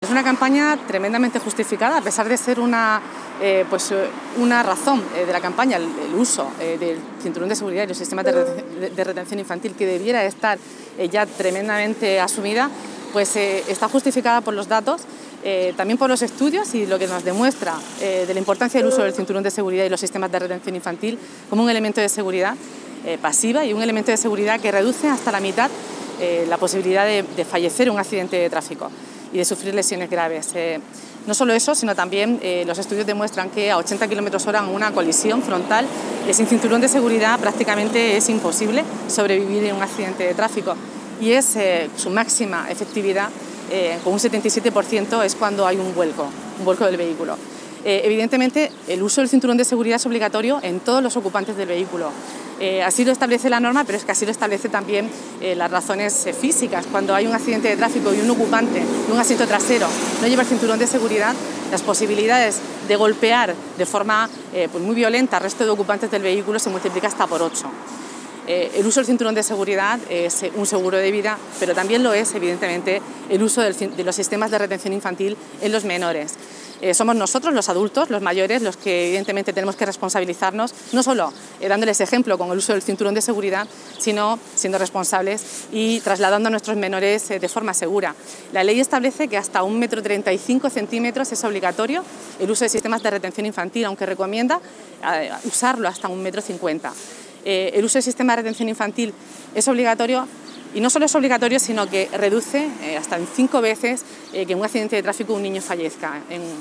Es una campaña tremendamente justificada, a pesar de ser una razón de la campaña, el uso del cinturón de seguridad y los sistemas de retención infantil, que debiera estar ya tremendamente asumida, pues está justificada por los datos, también por los estudios y lo que nos demuestra de la importancia del uso del cinturón de seguridad y los sistemas de retención infantil como un elemento de seguridad pasiva y un elemento de seguridad que reduce hasta la mitad la posibilidad de fallecer en un accidente de tráfico y de sufrir lesiones graves. No solo eso, sino también los estudios demuestran que a 80 km/h en una colisión frontal, sin cinturón de seguridad prácticamente es imposible sobrevivir en un accidente de tráfico. Y es su máxima efectividad, con un 77%, es cuando hay un vuelco del vehículo. Evidentemente, el uso del cinturón de seguridad es obligatorio en todos los ocupantes del vehículo. Así lo establece la norma, pero es que así lo establece también las razones físicas. Cuando hay un accidente de tráfico y un ocupante de un asiento trasero no lleva el cinturón de seguridad, las posibilidades de golpear de forma muy violenta al resto de ocupantes del vehículo se multiplica hasta por 8. El uso del cinturón de seguridad es un seguro de vida, pero también lo es, evidentemente, el uso de los sistemas de retención infantil en los menores. Somos nosotros, los adultos, los mayores, los que evidentemente tenemos que responsabilizarnos, no solo dándoles ejemplo con el uso del cinturón de seguridad, sino siendo responsables y trasladando a nuestros menores de forma segura. La ley establece que hasta 1,35 m es obligatorio el uso de sistemas de retención infantil, aunque recomienda usarlo hasta 1,50 m. El uso del sistema de retención infantil es obligatorio y no solo es obligatorio, sino que reduce hasta en 5 veces que en un accidente de tráfico un niño fallezca.